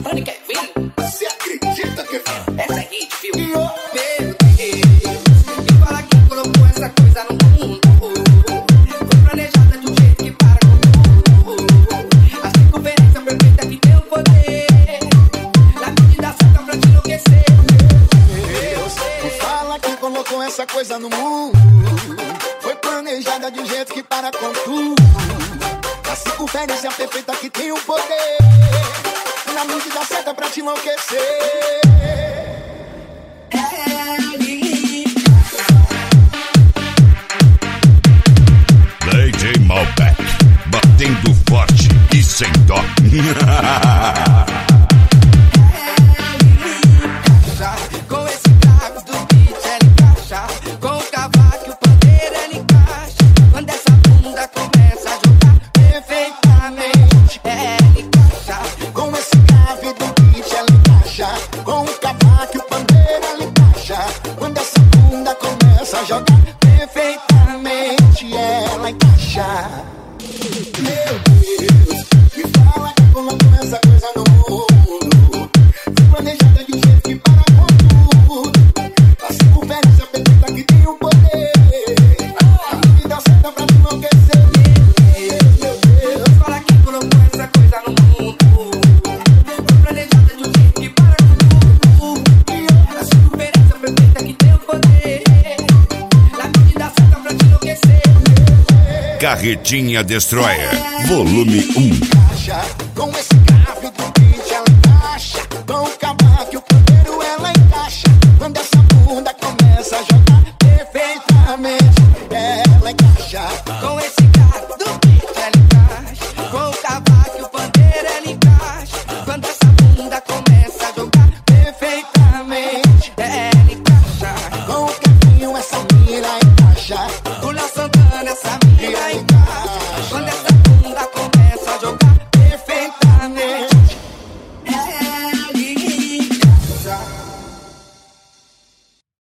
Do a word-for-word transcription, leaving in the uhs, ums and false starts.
Mano, quer vir? Você acredita que Essa é hit, fio. E ó, Meu Deus, me fala quem colocou essa coisa no mundo. Foi planejada de um jeito que para com tudo. A circunferência perfeita que tem o poder. Na medida certa pra te enlouquecer. me fala quem colocou essa coisa no mundo. Foi planejada de um jeito que para com tudo. A circunferência perfeita que tem o poder. Na medida certa pra te enlouquecer. D J Malbec, batendo forte e sem dó. Com esse grave do beat ela encaixa. Com o cavaco e o pandeiro ela encaixa. Quando essa bunda começa a jogar perfeitamente, ela encaixa. Com esse grave do beat ela encaixa. Com o cavaco e o pandeiro ela encaixa. Quando essa bunda começa a jogar perfeitamente, ela encaixa. Meu Deus, me fala que colocou essa coisa no mundo. Foi planejada de um jeito que para com tudo. A circunferência perfeita que tem o poder. A medida certa pra te enlouquecer. Meu Deus, Me fala quem colocou essa coisa no mundo. Foi planejada de um jeito que para com tudo. A circunferência perfeita que tem o poder. Na medida certa pra te enlouquecer. Carretinha Destroyer, volume um. encaixa com esse